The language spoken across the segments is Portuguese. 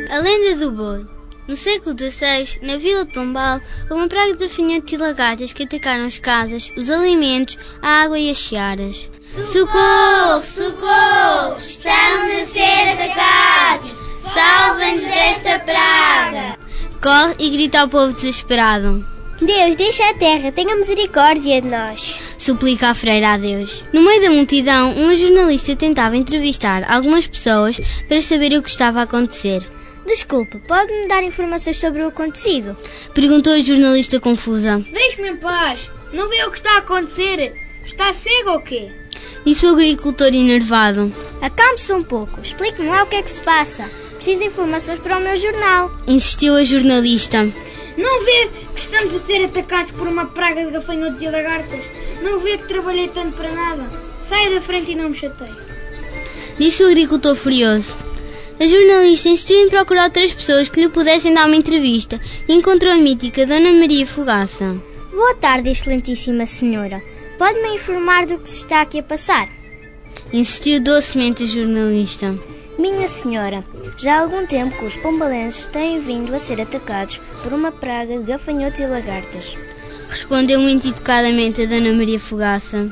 A lenda do bolo. No século XVI, na vila de Pombal, houve uma praga de gafanhotos e lagartas que atacaram as casas, os alimentos, a água e as searas. Socorro! Socorro! Estamos a ser atacados! Salva-nos desta praga! Corre e grita ao povo desesperado. Deus, deixa a terra, tenha misericórdia de nós. Suplica a freira a Deus. No meio da multidão, uma jornalista tentava entrevistar algumas pessoas para saber o que estava a acontecer. Desculpe, pode-me dar informações sobre o acontecido? Perguntou a jornalista confusa. Deixe-me em paz. Não vê o que está a acontecer? Está cego ou quê? Disse o agricultor enervado. Acalme-se um pouco. Explique-me lá o que é que se passa. Preciso de informações para o meu jornal. Insistiu a jornalista. Não vê que estamos a ser atacados por uma praga de gafanhotos e lagartas? Não vê que trabalhei tanto para nada? Saia da frente e não me chateie. Disse o agricultor furioso. A jornalista insistiu em procurar outras pessoas que lhe pudessem dar uma entrevista e encontrou a mítica Dona Maria Fogaça. Boa tarde, excelentíssima senhora. Pode-me informar do que se está aqui a passar? Insistiu docemente a jornalista. Minha senhora, já há algum tempo que os pombalenses têm vindo a ser atacados por uma praga de gafanhotos e lagartas. Respondeu muito educadamente a Dona Maria Fogaça.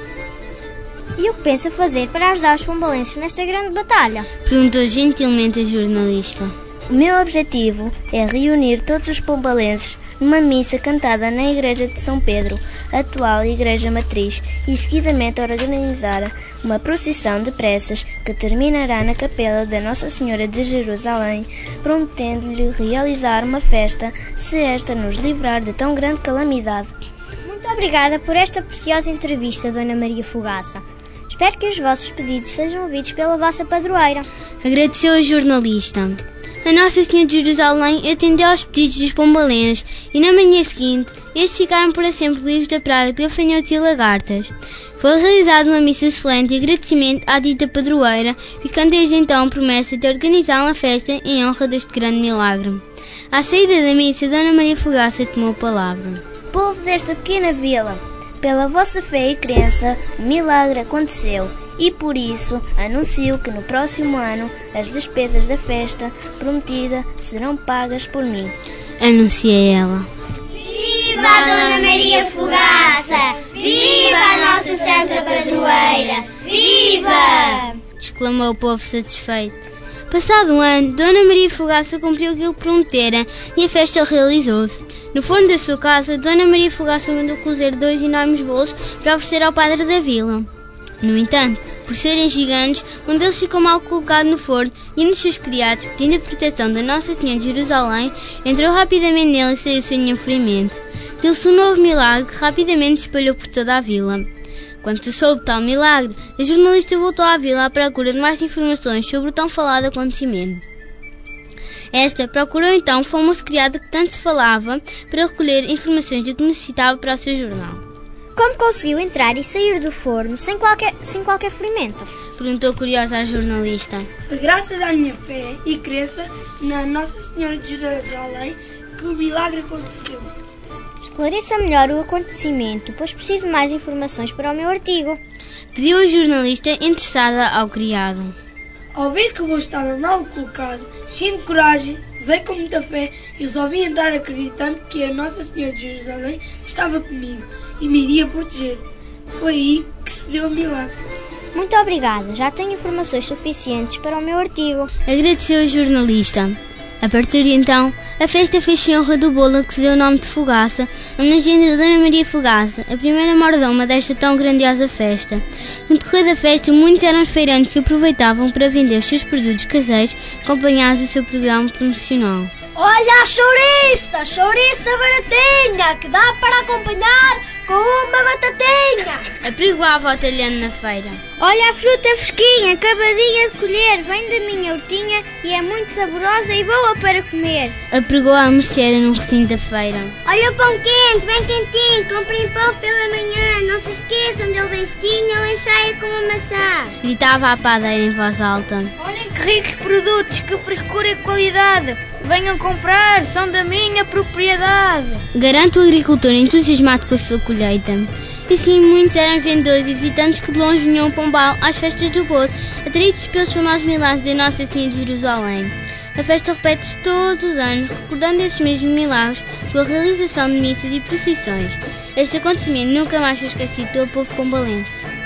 E o que pensa fazer para ajudar os pombalenses nesta grande batalha? Perguntou gentilmente a jornalista. O meu objetivo é reunir todos os pombalenses numa missa cantada na Igreja de São Pedro, atual Igreja Matriz, e seguidamente organizar uma procissão de preces que terminará na capela da Nossa Senhora de Jerusalém, prometendo-lhe realizar uma festa se esta nos livrar de tão grande calamidade. Muito obrigada por esta preciosa entrevista, Dona Maria Fogaça. Espero que os vossos pedidos sejam ouvidos pela vossa padroeira. Agradeceu a jornalista. A Nossa Senhora de Jerusalém atendeu aos pedidos dos pombalenses e na manhã seguinte estes ficaram para sempre livres da praga de gafanhotos e lagartas. Foi realizada uma missa solene de agradecimento à dita padroeira, ficando desde então promessa de organizar uma festa em honra deste grande milagre. À saída da missa, Dona Maria Fogaça tomou a palavra. Povo desta pequena vila, pela vossa fé e crença, o milagre aconteceu. E por isso anuncio que no próximo ano as despesas da festa prometida serão pagas por mim. Anunciei ela. Viva a Dona Maria Fogaça! Viva a nossa Santa Padroeira! Viva! Exclamou o povo satisfeito. Passado um ano, Dona Maria Fogaça cumpriu aquilo que prometera e a festa realizou-se. No forno da sua casa, Dona Maria Fogaça mandou cozer 2 enormes bolos para oferecer ao padre da vila. No entanto, por serem gigantes, um deles ficou mal colocado no forno e um dos seus criados, pedindo a proteção da Nossa Senhora de Jerusalém, entrou rapidamente nele e saiu sem nenhum ferimento. Deu-se um novo milagre que rapidamente se espalhou por toda a vila. Quando soube tal milagre, a jornalista voltou à vila à procura de mais informações sobre o tão falado acontecimento. Esta procurou então o famoso criado que tanto se falava para recolher informações do que necessitava para o seu jornal. Como conseguiu entrar e sair do forno sem qualquer ferimento? Perguntou curiosa a jornalista. Foi graças à minha fé e crença na Nossa Senhora de Jerusalém que o milagre aconteceu. Esclareça melhor o acontecimento, pois preciso de mais informações para o meu artigo. Pediu a jornalista interessada ao criado. Ao ver que o bolo estava mal colocado, cheio de coragem, rezei com muita fé e resolvi entrar acreditando que a Nossa Senhora de Jerusalém estava comigo e me iria proteger. Foi aí que se deu o milagre. Muito obrigada, já tenho informações suficientes para o meu artigo. Agradeceu a jornalista. A partir de então, a festa fez-se em honra do bolo a que se deu o nome de Fogaça, homenageando a Dona Maria Fogaça, a primeira mordoma desta tão grandiosa festa. No decorrer da festa, muitos eram os feirantes que aproveitavam para vender os seus produtos caseiros, acompanhados do seu programa promocional. Olha a chouriça baratinha, que dá para acompanhar com uma batatinha. Apregoava o talhano na feira. Olha a fruta fresquinha, acabadinha de colher, vem da minha hortinha e é muito saborosa e boa para comer. Apregou a mercearia num recinto da feira. Olha o pão quente, bem quentinho, comprem pão pela manhã, não se esqueçam dele bem cedinho, ele encheia com uma maçã. Gritava a padeira em voz alta. Olhem que ricos produtos, que frescura e qualidade. Venham comprar, são da minha propriedade. Garante o agricultor entusiasmado com a sua colheita. E sim, muitos eram vendedores e visitantes que de longe vinham a Pombal às festas do bolo, atraídos pelos famosos milagres da Nossa Senhora de Jerusalém. A festa repete-se todos os anos, recordando esses mesmos milagres com a realização de missas e procissões. Este acontecimento nunca mais foi esquecido pelo povo pombalense.